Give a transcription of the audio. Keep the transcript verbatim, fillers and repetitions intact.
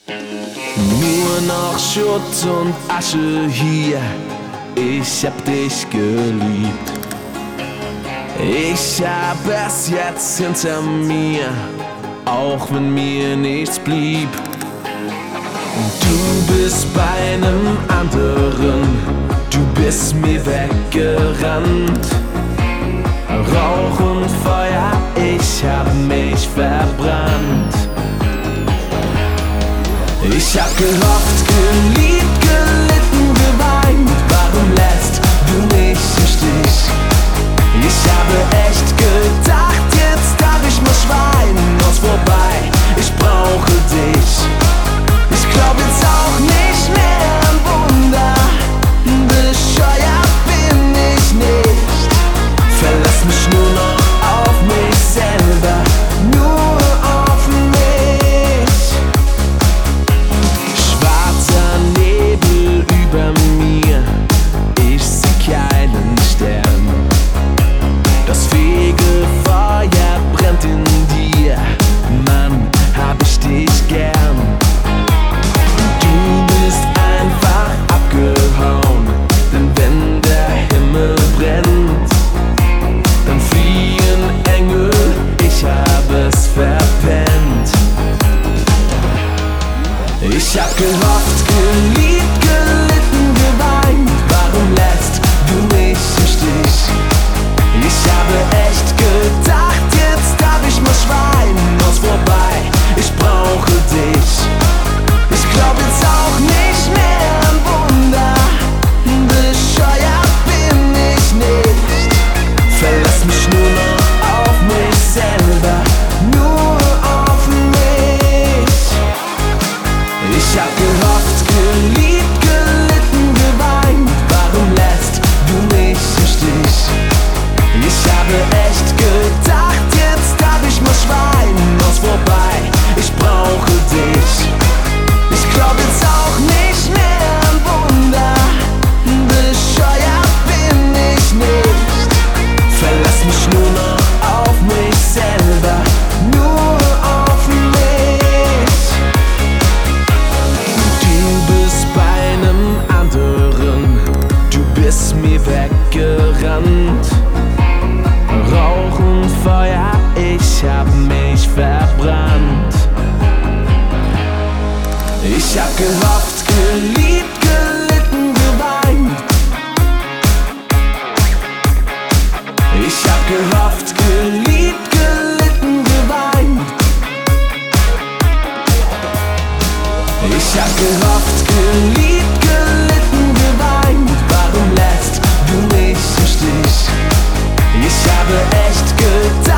Nur noch Schutt und Asche hier, ich hab dich geliebt. Ich hab es jetzt hinter mir, auch wenn mir nichts blieb. Du bist bei einem anderen, du bist mir weggerannt. Rauch und Feuer, ich hab mich verbrannt. Ich hab gehofft, geliebt, gelitten, geweint. Warum lässt du mich im Stich? Ich habe echt gedacht, jetzt darf ich mal schweinen. Aus vorbei, ich brauche dich. Ich glaub jetzt auch nicht mehr an Wunder. Bescheuert bin ich nicht. Verlass mich nur noch auf mich selber, nur auf mich. Schwarzer Nebel über mir, ich seh keinen Stern. Das Fegefeuer brennt in dir, Mann, hab ich dich gern. Du bist einfach abgehauen, denn wenn der Himmel brennt, dann fliehen Engel, ich hab es verpennt. Ich hab gehofft, geliebt, gelitten, geweint. Warum lässt du mich im Stich? Ich habe echt gedacht, jetzt darf ich mal schweinen. Aus vorbei, ich brauche dich. Ich glaub jetzt auch nicht mehr an Wunder. Bescheuert bin ich nicht. Verlass mich nur noch auf mich selber, nur auf mich. Ich hab gehofft, geliebt, gelitten, geweint. Warum lässt du mich im Stich? Ich habe echt gedacht, jetzt darf ich mal schweinen. Aus vorbei, ich brauche dich. Ich glaub jetzt auch nicht mehr an Wunder. Bescheuert bin ich nicht. Verlass mich nur noch auf mich selber, nur auf mich. Du bist bei einem anderen, du bist mir weggerannt. Rauch und Feuer, ich hab mich verbrannt. Ich hab gehofft, geliebt, gelitten, geweint. Ich hab gehofft, geliebt, gelitten, geweint. Ich hab gehofft, geliebt, gelitten, geweint. Warum lässt du mich im Stich? Ich habe echt gedacht,